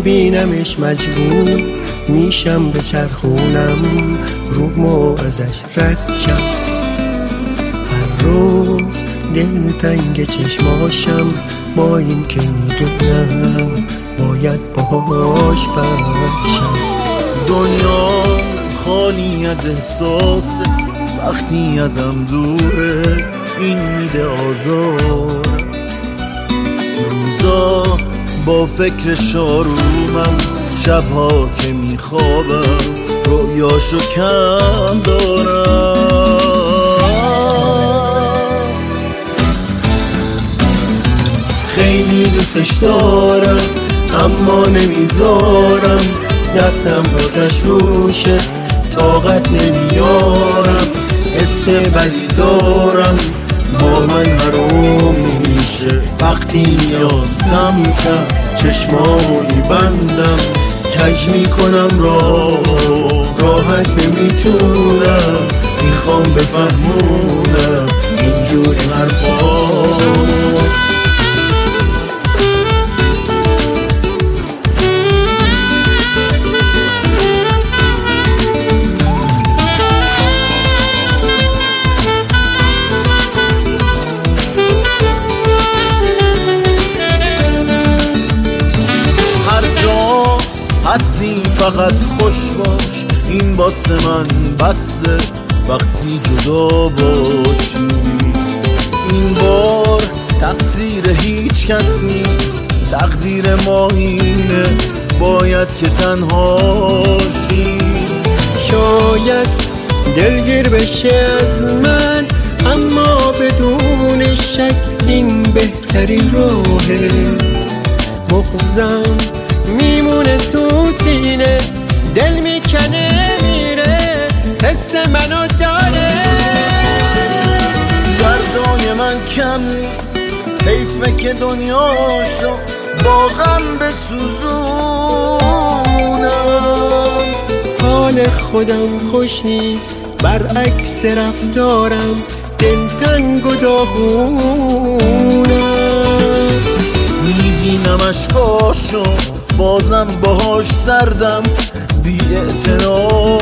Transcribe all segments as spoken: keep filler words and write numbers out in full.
میبینمش مجبور میشم به چرخونم رومو ازش رد شم. هر روز دل تنگ چشماشم با این که میدونم باید باهاش بد شم. دنیا خالی از احساسه وقتی ازم دوره، این میده آزار. روزا با فکر شارومم، شبها که میخوابم رویاشو کم دارم. خیلی دوستش دارم اما نمیذارم دستم واسش روشه، طاقت نمیارم. حس بدی دارم با من حروم میشه وقتی نیازم کم چشمامو میبندم، کج میکنم راه راحت نمیتونم، میخوام بفهمونم اینجور حرفا. هستی فقط خوش باش، این واسه من بسه وقتی جدا باشی. این بار تقصیر هیچ کس نیست، تقدیر ما اینه باید که تنهاشی. شاید دلگیر بشه از من اما بدون شک این بهترین راهه. مغزم میمونه تو سینه، دل میکنه میره، حس منو داره. دردای من کم نیست، حیفه که دنیاشو با غم بسوزونم. حال خودم خوش نیست برعکس رفتارم، دلتنگ و داغونم. میبینم اشکاشو بازم باهاش سردم، بی اعتنا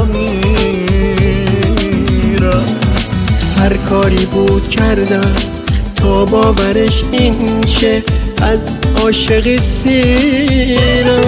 میرم. هر کاری بود کردم تا باورش این شه، از عاشقی سیرم.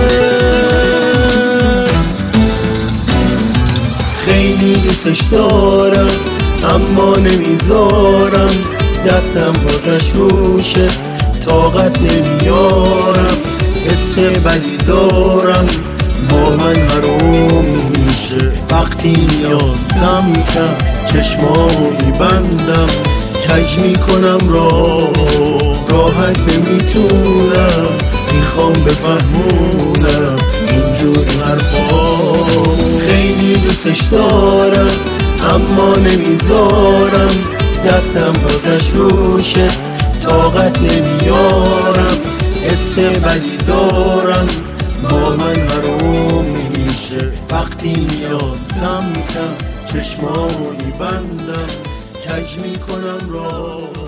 خیلی دوستش دارم اما نمیذارم دستم واسش روشه، طاقت نمیارم. حس بدی دارم با من حروم میشه وقتی نیازم کم چشمامو میبندم، کج میکنم راه راحت نمیتونم، میخوام بفهمونم اینجور حرفا. خیلی دوستش دارم اما نمیذارم دستم واسش روشه، طاقت نمیارم. حس بدی دارم با من حروم میشه وقتی نیازم کم چشمامو میبندم، کج میکنم راه